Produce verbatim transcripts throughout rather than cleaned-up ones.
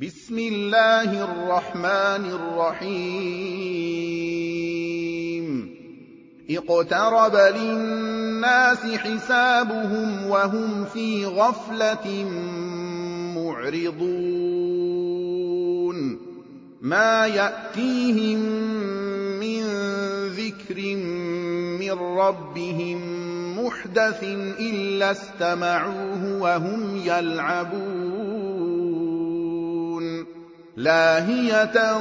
بسم الله الرحمن الرحيم اقترب للناس حسابهم وهم في غفلة معرضون ما يأتيهم من ذكر من ربهم محدث إلا استمعوه وهم يلعبون لاهية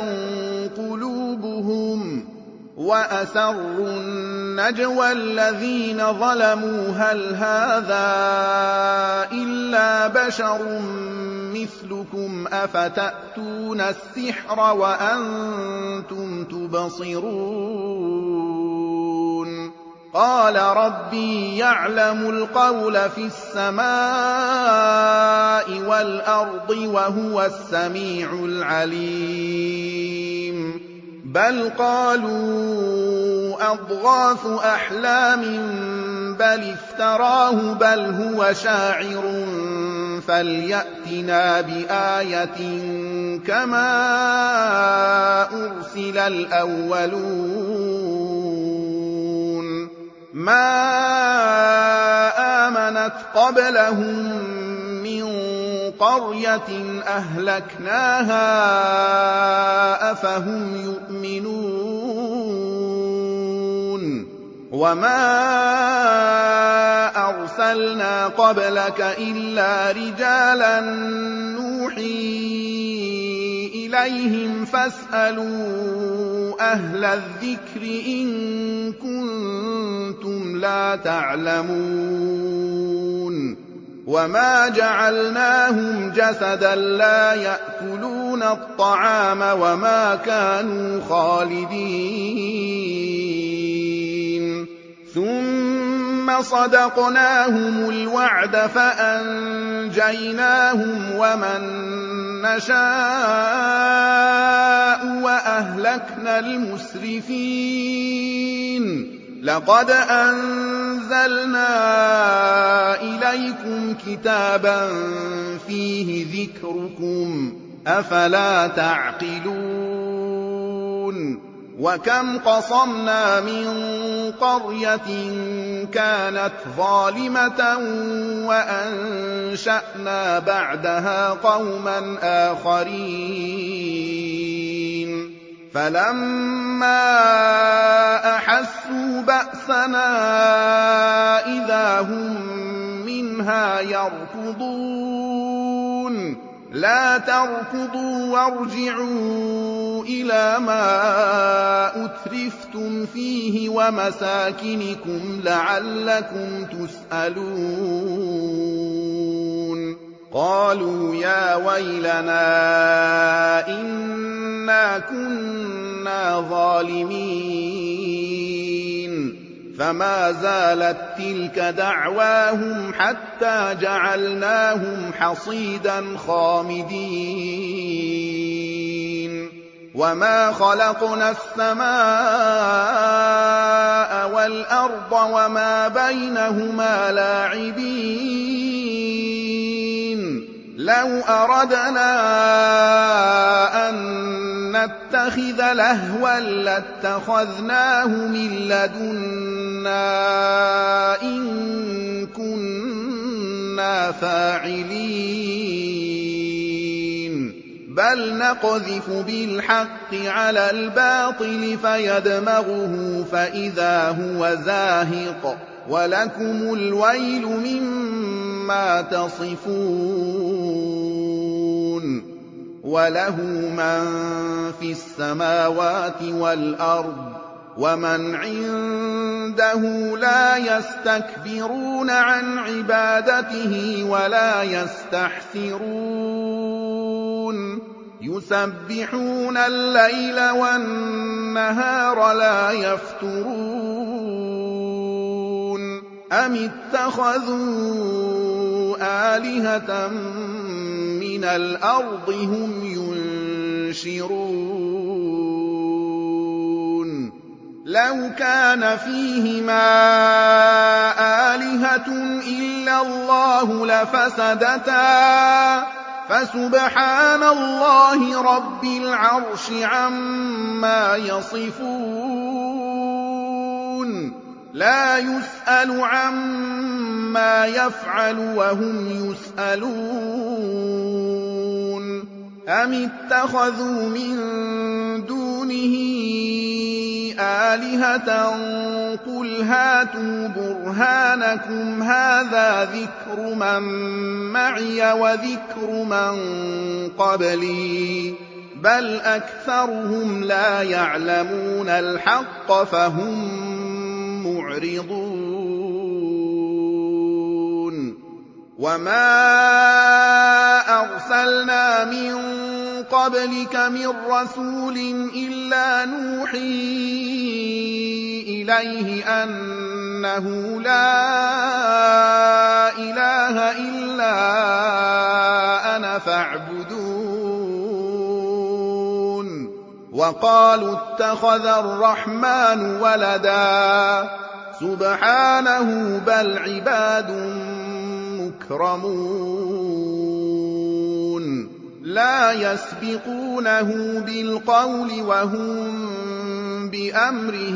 قلوبهم وأسروا النجوى الذين ظلموا هل هذا إلا بشر مثلكم أفتأتون السحر وأنتم تبصرون قال ربي يعلم القول في السماء والأرض وهو السميع العليم بل قالوا أضغاث أحلام بل افتراه بل هو شاعر فليأتنا بآية كما أرسل الأولون ما آمنت قبلهم من قرية أهلكناها أفهم يؤمنون وما أرسلنا قبلك إلا رجالا نوحي إليهم فاسألوا أهل الذكر إن كنتم لا تعلمون وما جعلناهم جسدا لا يأكلون الطعام وما كانوا خالدين ثم صدقناهم الوعد فأنجيناهم ومن نشاء وأهلكنا المسرفين لقد أنزلنا إليكم كتابا فيه ذكركم أفلا تعقلون وكم قصمنا من قرية كانت ظالمة وأنشأنا بعدها قوما آخرين فلما أحسوا بأسنا إذا هم منها يركضون لا تركضوا وارجعوا إلى ما أترفتم فيه ومساكنكم لعلكم تسألون قالوا يا ويلنا إنا كنا ظالمين فما زالت تلك دعواهم حتى جعلناهم حصيدا خامدين وما خلقنا السماء والأرض وما بينهما لاعبين لو أردنا أن نتخذ لهوا لاتخذناه من لدنا إن كنا فاعلين بل نقذف بالحق على الباطل فيدمغه فإذا هو زاهق ولكم الويل مما تصفون وله من في السماوات والأرض ومن عنده لا يستكبرون عن عبادته ولا يستحسرون يسبحون الليل والنهار لا يفترون أم اتخذوا آلهة من الأرض هم ينشرون لو كان فيهما آلهة إلا الله لفسدتا فسبحان الله رب العرش عما يصفون لا يسأل عما يفعل وهم يسألون أم اتخذوا من دونه آلهة قل هاتوا برهانكم هذا ذكر من معي وذكر من قبلي بل أكثرهم لا يعلمون الحق فهم معرضون وما أرسلنا من قبلك من رسول إلا نوحي إليه أنه لا إله إلا أنا فاعبدون وقالوا اتخذ الرحمن ولدا سبحانه بل عباد مكرمون لا يسبقونه بالقول وهم بأمره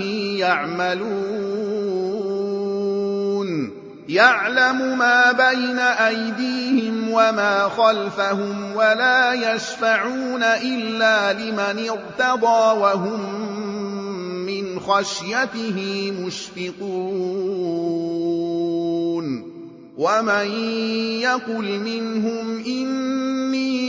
يعملون يعلم ما بين أيديهم وما خلفهم ولا يشفعون إلا لمن ارتضى وهم من خشيته مشفقون ومن يقل منهم إني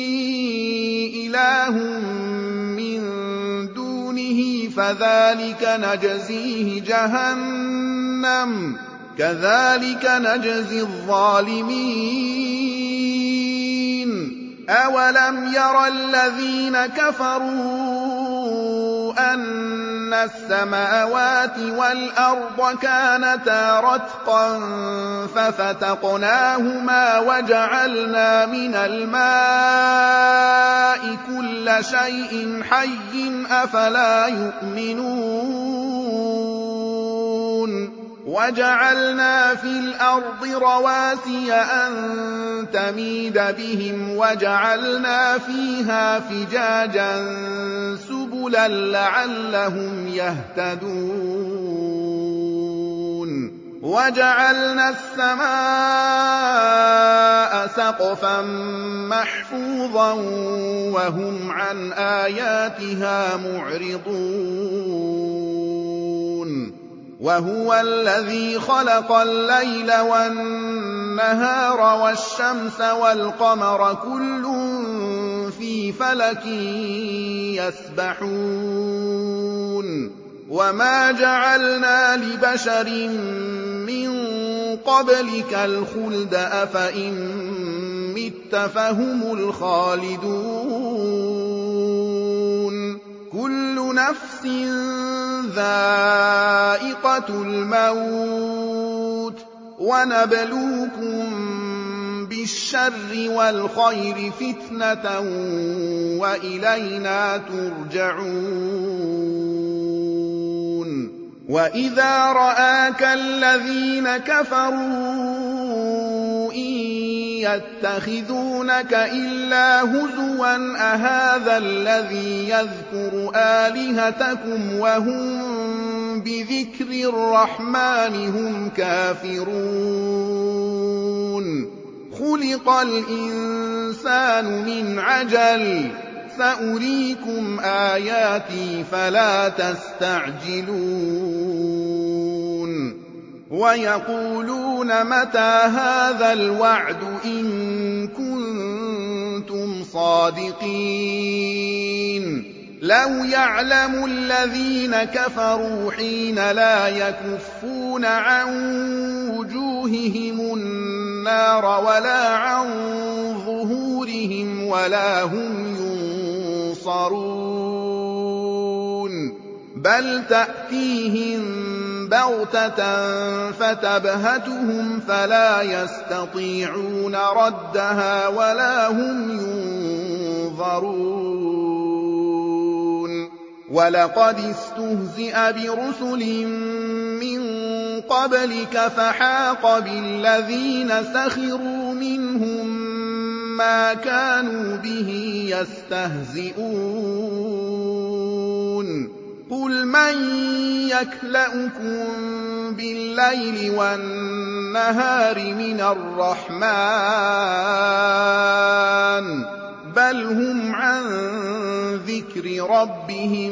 إله من دونه فذلك نجزيه جهنم كذلك نجزي الظالمين أولم ير الذين كفروا أن السماوات والأرض كانتا رتقا ففتقناهما وجعلنا من الماء كل شيء حي أفلا يؤمنون وجعلنا في الأرض رواسي أن تميد بهم وجعلنا فيها فجاجا سبلا لعلهم يهتدون وجعلنا السماء سقفا محفوظا وهم عن آياتها معرضون وهو الذي خلق الليل والنهار والشمس والقمر كل في فلك يسبحون وما جعلنا لبشر من قبلك الخلد أفإن مت فهم الخالدون كل نفس ذائقة الموت ونبلوكم بالشر والخير فتنة وإلينا ترجعون وإذا رآك الذين كفروا إن يتخذونك إلا هزوا أهذا الذي يذكر آلهتكم وهم بذكر الرحمن هم كافرون خلق الإنسان من عجل سأريكم آياتي فلا تستعجلون ويقولون متى هذا الوعد إن كنتم صادقين لو يعلم الذين كفروا حين لا يكفون عن وجوههم النار ولا عن ظهورهم ولا هم ينصرون بل تأتيهم بغتة فتبهتهم فلا يستطيعون ردها ولا هم ينظرون ولقد استهزئ برسل من قبلك فحاق بالذين سخروا منهم مَا كَانُوا بِهِ يَسْتَهْزِئُونَ قُلْ مَن يَكْلَؤُكُم بِاللَّيْلِ وَالنَّهَارِ مِنَ الرَّحْمَٰنِ بَلْ هُمْ عَن ذِكْرِ رَبِّهِم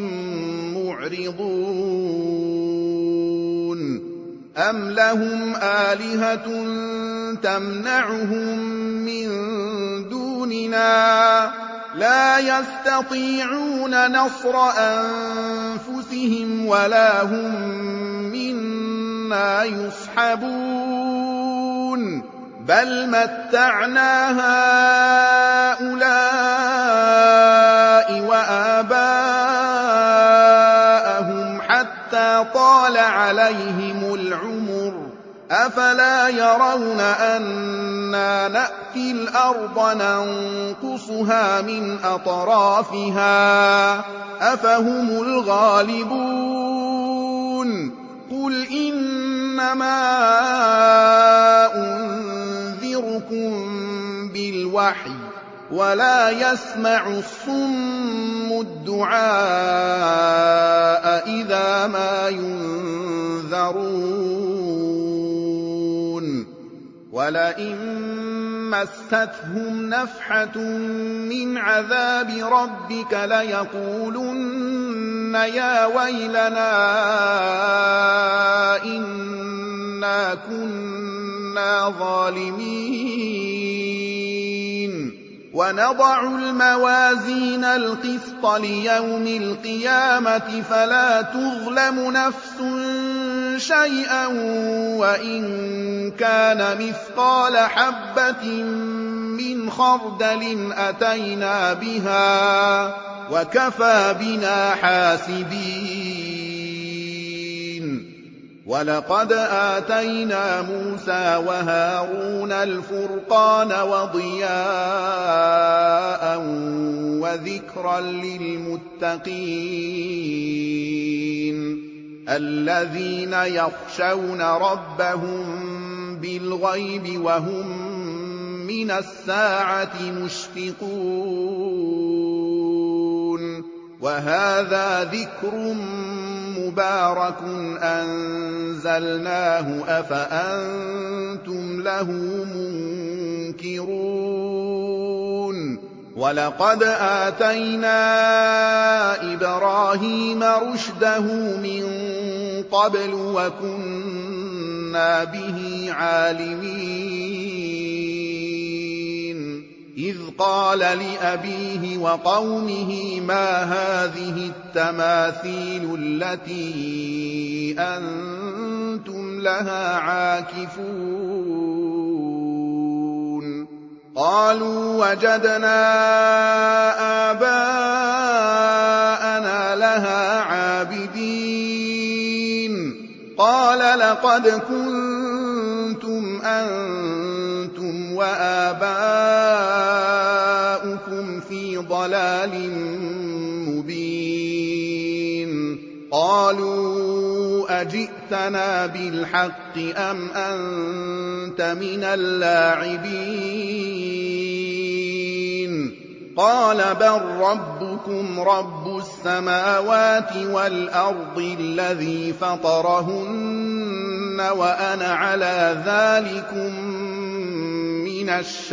مُّعْرِضُونَ أَمْ لَهُمْ آلِهَةٌ تَمْنَعُهُم مِّن دُونِنَا لَا يَسْتَطِيعُونَ نَصْرَ أَنفُسِهِمْ وَلَا هُم مِّنَّا يُصْحَبُونَ بَلْ مَتَّعْنَا هَٰؤُلَاءِ وَآبَاءَهُمْ حَتَّىٰ طَالَ عَلَيْهِمُ الْعُمُرُ أَفَلَا يَرَوْنَ أَنَّا نَأْتِي الْأَرْضَ نَنقُصُهَا مِنْ أَطْرَافِهَا أَفَهُمُ الْغَالِبُونَ قُلْ إِنَّمَا أُنذِرُكُم بِالْوَحْيِ وَلَا يَسْمَعُ الصُّمُّ الدُّعَاءَ إِذَا مَا يُنذَرُونَ وَلَئِن مَّسَّتْهُمْ نَفْحَةٌ مِّنْ عَذَابِ رَبِّكَ لَيَقُولُنَّ يَا وَيْلَنَا إِنَّا كُنَّا ظَالِمِينَ وَنَضَعُ الْمَوَازِينَ الْقِسْطَ لِيَوْمِ الْقِيَامَةِ فَلَا تُظْلَمُ نَفْسٌ شَيْئًا وَإِن كَانَ مِثْقَالَ حَبَّةٍ مِّنْ خَرْدَلٍ أَتَيْنَا بِهَا وَكَفَىٰ بِنَا حَاسِبِينَ وَلَقَدْ آتَيْنَا مُوسَىٰ وَهَارُونَ الْفُرْقَانَ وَضِيَاءً وَذِكْرًا لِّلْمُتَّقِينَ الَّذِينَ يَخْشَوْنَ رَبَّهُم بِالْغَيْبِ وَهُم مِّنَ السَّاعَةِ مُشْفِقُونَ وَهَٰذَا ذِكْرٌ مُّبَارَكٌ أَنزَلْنَاهُ أَفَأَنتُمْ لَهُ مُنكِرُونَ وَلَقَدْ آتَيْنَا إِبْرَاهِيمَ رُشْدَهُ مِن قَبْلُ وَكُنَّا بِهِ عَالِمِينَ إِذْ قَالَ لِأَبِيهِ وَقَوْمِهِ مَا هَٰذِهِ التَّمَاثِيلُ الَّتِي أَنتُمْ لَهَا عَاكِفُونَ قَالُوا وَجَدْنَا آبَاءَنَا لَهَا عَابِدِينَ قَالَ لَقَدْ كُنتُمْ أَنتُمْ وَآبَاؤُكُمْ فِي ضَلَالٍ مُّبِينٍ قَالُوا أَجِئْتَنَا بِالْحَقِّ أَمْ أَنتَ مِنَ اللَّاعِبِينَ قَالَ بَل رَّبُّكُمْ رَبُّ السَّمَاوَاتِ وَالْأَرْضِ الَّذِي فَطَرَهُنَّ وَأَنَا عَلَىٰ ذَٰلِكُم مِّنَ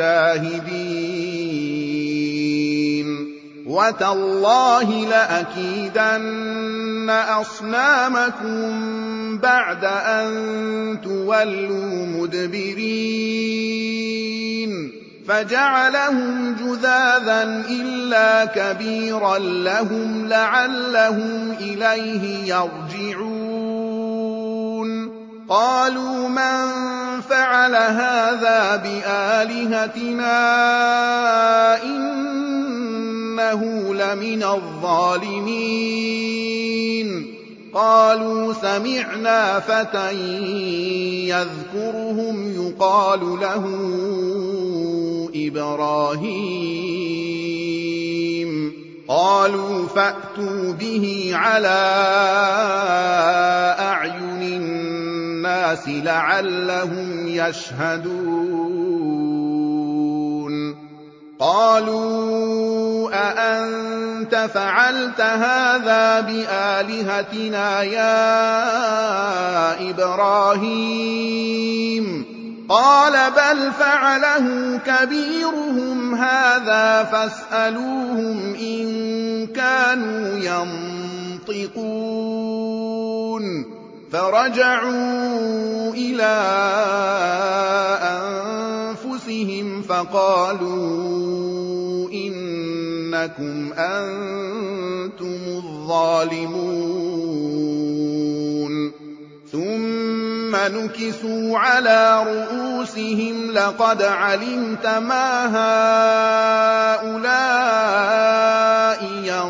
الشَّاهِدِينَ وَتَاللَّهِ لَأَكِيدَنَّ أَصْنَامَكُم بَعْدَ أَن تُوَلُّوا مُدْبِرِينَ فَجَعَلَهُمْ جُذَاذًا إِلَّا كَبِيرًا لَّهُمْ لَعَلَّهُمْ إِلَيْهِ يَرْجِعُونَ قَالُوا مَن فَعَلَ هَٰذَا بِآلِهَتِنَا إِنَّهُ لَمِنَ الظَّالِمِينَ قَالُوا سَمِعْنَا فَتًى يَذْكُرُهُمْ يُقَالُ لَهُ إِبْرَاهِيمُ قَالُوا فَأْتُوا بِهِ عَلَىٰ أَعْيُنِ النَّاسِ لَعَلَّهُمْ يَشْهَدُونَ قالوا أأنت فعلت هذا بآلهتنا يا إبراهيم قال بل فعله كبيرهم هذا فاسألوهم إن كانوا ينطقون فرجعوا إلى أنفسهم فقالوا إنكم أنتم الظالمون ثم نكسوا على رؤوسهم لقد علمت ما هؤلاء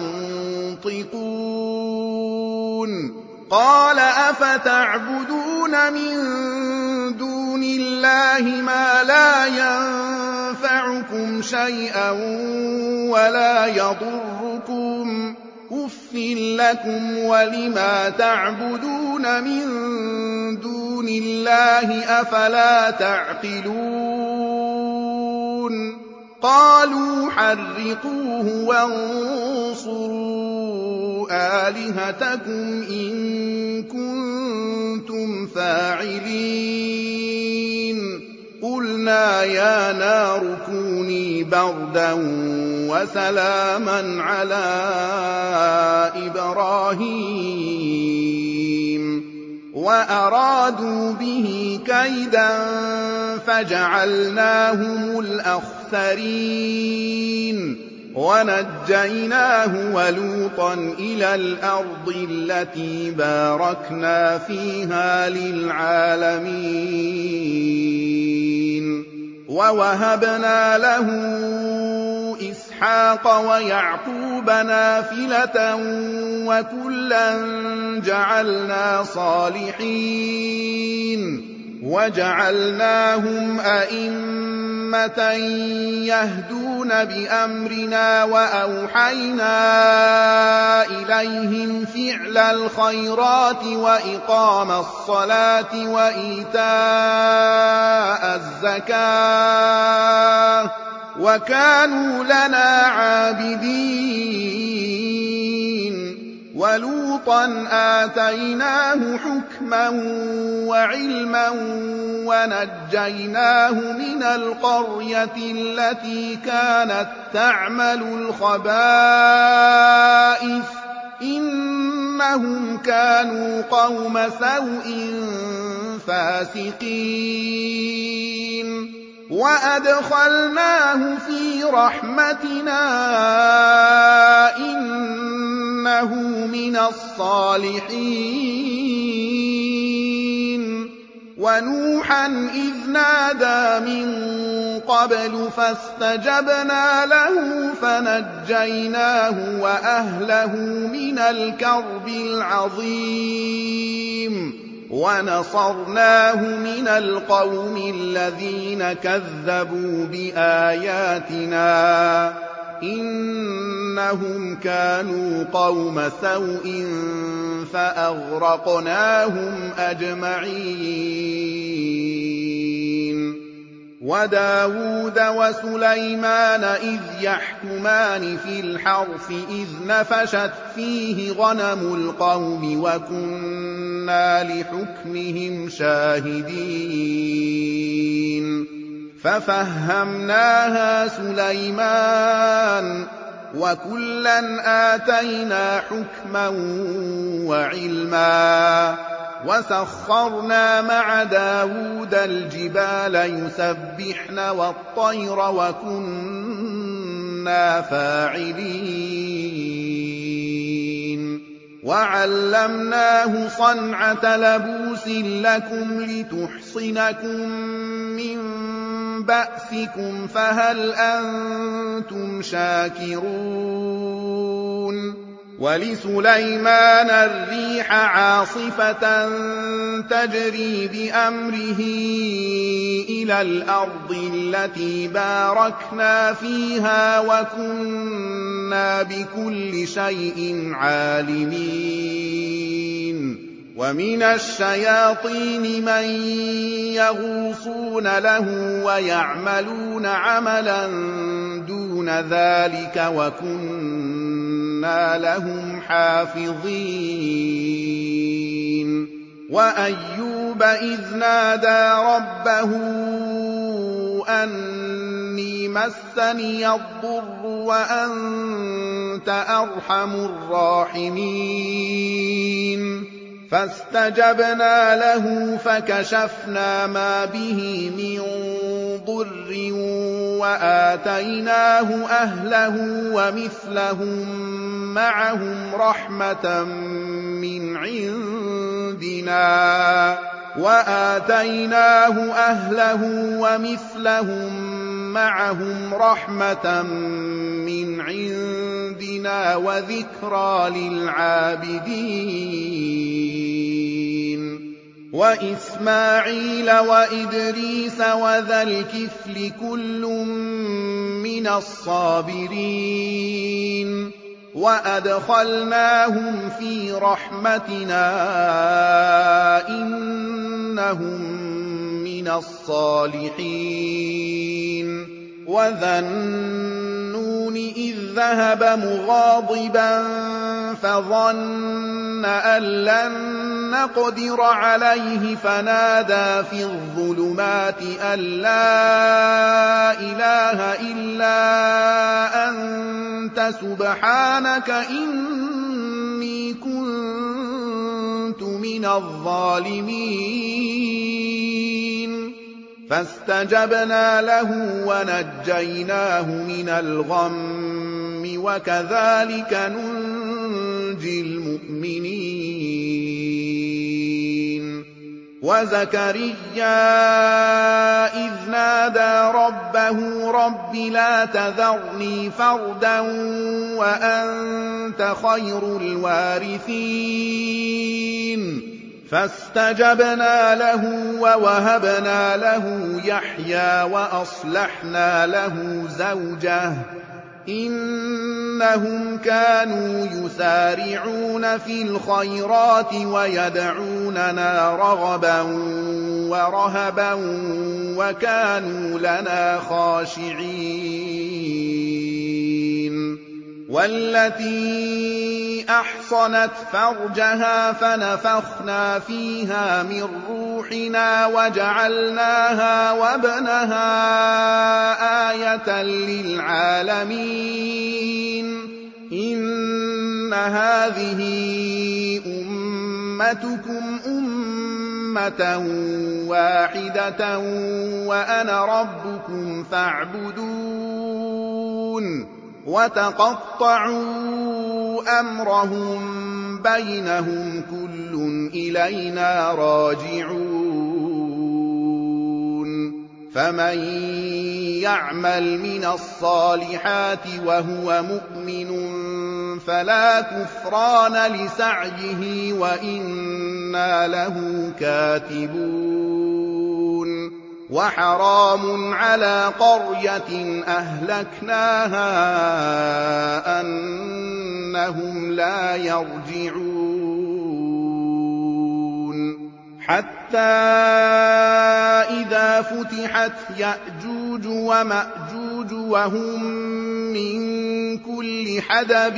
ينطقون قال أفتعبدون من دون الله ما لا ينفعكم شيئا ولا يضركم أف لكم ولما تعبدون من دون الله أفلا تعقلون قالوا حرقوه وانصروا آلهتكم إن كنتم فاعلين قلنا يا نار كوني بردا وسلاما على إبراهيم وأرادوا به كيدا فجعلناهم الأخسرين ونجيناه ولوطا إلى الأرض التي باركنا فيها للعالمين ووهبنا له إسحاق ويعقوب نافلة وكلا جعلنا صالحين وجعلناهم أئمة يهدون بأمرنا وأوحينا إليهم فعل الخيرات وإقام الصلاة وإيتاء الزكاة وكانوا لنا عابدين ولوطا آتيناه حكما وعلما ونجيناه من القرية التي كانت تعمل الخبائث إنهم كانوا قوم سوء فاسقين وأدخلناه في رحمتنا إنه من الصالحين ونوحا إذ نادى من قبل فاستجبنا له فنجيناه وأهله من الكرب العظيم ونصرناه من القوم الذين كذبوا بآياتنا إنهم كانوا قوم سوء فأغرقناهم أجمعين وداود وسليمان إذ يحكمان في الحرث إذ نفشت فيه غنم القوم وكنا لحكمهم شاهدين ففهمناها سليمان وكلا آتينا حكما وعلما وسخرنا مع داود الجبال يسبحن والطير وكنا فاعلين وعلمناه صنعة لبوس لكم لتحصنكم من بأسكم فهل أنتم شاكرون ولسليمان الريح عاصفة تجري بأمره إلى الأرض التي باركنا فيها وكنا بكل شيء عالمين ومن الشياطين من يغوصون له ويعملون عملا دون ذلك وكنا لهم حافظين وأيوب إذ نادى ربه أني مسني الضر وأنت أرحم الراحمين فاستجبنا له فكشفنا ما به من ضر وآتيناه أهله ومثلهم معهم رحمة من عندنا وآتيناه أهله ومثلهم معهم رحمة من عندنا وذكرى للعابدين وإسماعيل وإدريس وذا الكفل كل من الصابرين وأدخلناهم في رحمتنا إنهم من الصالحين وذا النون إذ ذهب مغاضبا فظن أن لن نقدر عليه فنادى في الظلمات أن لا إله إلا أنت سبحانك إني كنت من الظالمين فاستجبنا له ونجيناه من الغم وكذلك ننجي المؤمنين وزكريا إذ نادى ربه رب لا تذرني فردا وأنت خير الوارثين فاستجبنا له ووهبنا له يحيى وأصلحنا له زوجه إنهم كانوا يسارعون في الخيرات ويدعوننا رغبا ورهبا وكانوا لنا خاشعين والتي أحصنت فرجها فنفخنا فيها من روحنا وجعلناها وابنها آية للعالمين إن هذه أمتكم أمة واحدة وأنا ربكم فاعبدون وتقطعوا أمرهم بينهم كل إلينا راجعون فمن يعمل من الصالحات وهو مؤمن فلا كفران لسعيه وإنا له كاتبون وحرام على قرية أهلكناها أنهم لا يرجعون حتى إذا فتحت يأجوج ومأجوج وهم من كل حدب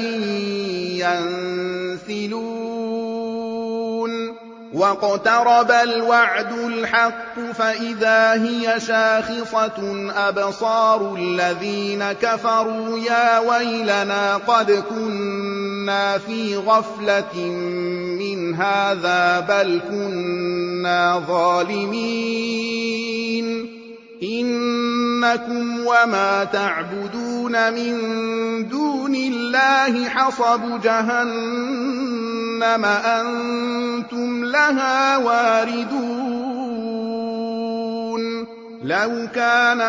ينسلون واقترب الوعد الحق فإذا هي شاخصة أبصار الذين كفروا يا ويلنا قد كنا في غفلة من هذا بل كنا ظالمين إنكم وما تعبدون من دون الله حصب جهنم أنتم لها واردون لو كان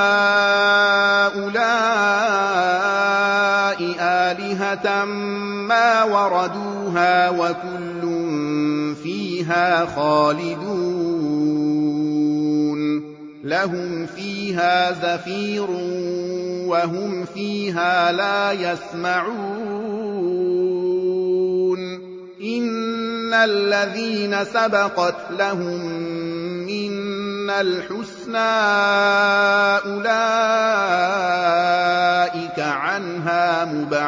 هؤلاء آلهة ما وردوها وكل فيها خالدون لهم فيها زفير وهم فيها لا يسمعون إن الذين سبقت لهم منا الْحُسْنَىٰ أُولَٰئِكَ عَنْهَا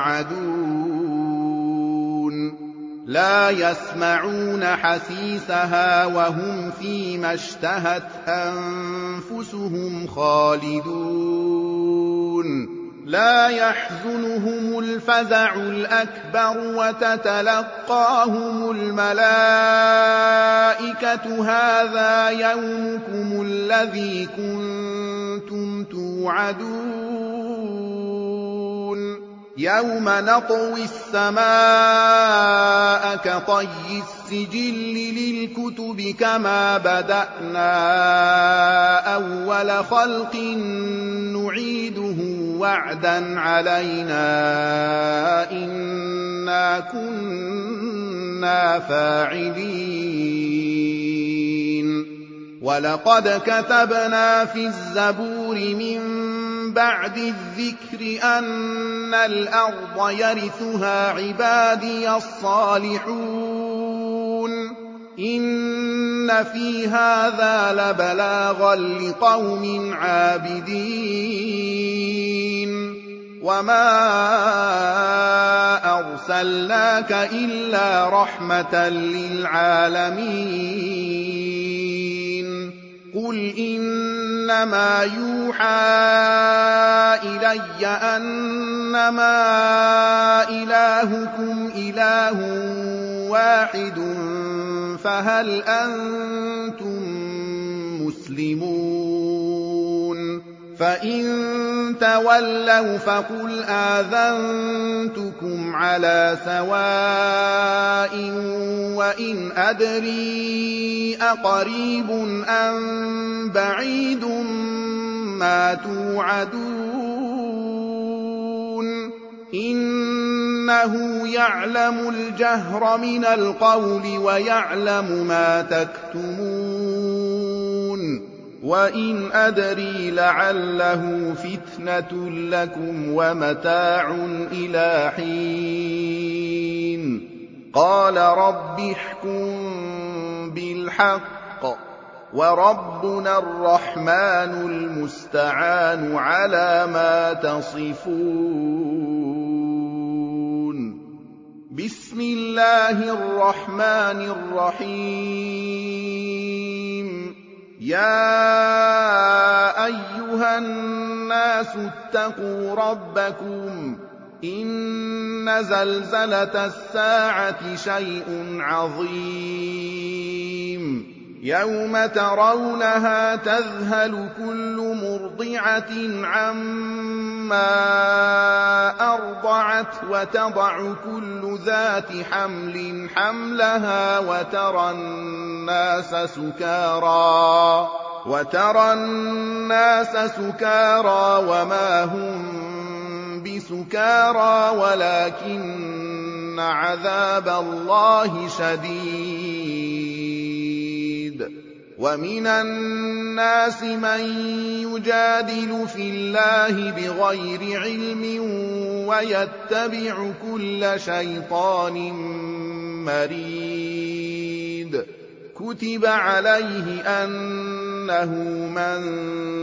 مُبْعَدُونَ لَا يَسْمَعُونَ حَسِيسَهَا وَهُمْ فِيمَا اشْتَهَتْ أَنفُسُهُمْ خَالِدُونَ لَا يَحْزُنُهُمُ الْفَزَعُ الْأَكْبَرُ وَتَتَلَقَّاهُمُ الْمَلَائِكَةُ هَٰذَا يَوْمُكُمُ الَّذِي كُنتُمْ تُوعَدُونَ يَوْمَ نَطْوِي السَّمَاءَ كَطَيِّ السِّجِلِّ لِلْكُتُبِ كَمَا بَدَأْنَا أَوَّلَ خَلْقٍ نُّعِيدُهُ وَعْدًا عَلَيْنَا إِنَّا كُنَّا فَاعِلِينَ وَلَقَدْ كَتَبْنَا فِي الزَّبُورِ مِن بَعْدِ الذِّكْرِ أَنَّ الْأَرْضَ يَرِثُهَا عِبَادِيَ الصَّالِحُونَ إِنَّ فِي هَٰذَا لَبَلَاغًا لِّقَوْمٍ عَابِدِينَ وَمَا أَرْسَلْنَاكَ إِلَّا رَحْمَةً لِّلْعَالَمِينَ قُلْ إِنَّمَا يُوحَىٰ إِلَيَّ أَنَّمَا إِلَٰهُكُمْ إِلَٰهٌ وَاحِدٌ فَهَلْ أَنتُم مُّسْلِمُونَ فَإِن تَوَلَّوْا فَقُلْ آذَنتُكُمْ عَلَىٰ سَوَاءٍ وَإِنْ أَدْرِي أَقَرِيبٌ أَم بَعِيدٌ مَّا تُوعَدُونَ إِنَّهُ يَعْلَمُ الْجَهْرَ مِنَ الْقَوْلِ وَيَعْلَمُ مَا تَكْتُمُونَ وَإِنْ أَدْرِي لَعَلَّهُ فِتْنَةٌ لَّكُمْ وَمَتَاعٌ إِلَىٰ حِينٍ قَالَ رَبِّ احْكُم بِالْحَقِّ وَرَبُّنَا الرَّحْمَٰنُ الْمُسْتَعَانُ عَلَىٰ مَا تَصِفُونَ بِسْمِ اللَّهِ الرَّحْمَٰنِ الرَّحِيمِ يَا أَيُّهَا النَّاسُ اتَّقُوا رَبَّكُمْ إِنَّ زَلْزَلَةَ السَّاعَةِ شَيْءٌ عَظِيمٌ يَوْمَ تَرَوْنَهَا تَذْهَلُ كُلُّ مُرْضِعَةٍ عَمَّا أَرْضَعَتْ وَتَضَعُ كُلُّ ذَاتِ حَمْلٍ حَمْلَهَا وَتَرَى النَّاسَ سُكَارَىٰ وَتَرَى النَّاسَ سُكَارَىٰ وَمَا هُم بِسُكَارَىٰ وَلَٰكِنَّ عَذَابَ اللَّهِ شَدِيدٌ وَمِنَ النَّاسِ مَن يُجَادِلُ فِي اللَّهِ بِغَيْرِ عِلْمٍ وَيَتَّبِعُ كُلَّ شَيْطَانٍ مَّرِيدٍ كُتِبَ عَلَيْهِ أَنَّهُ مَن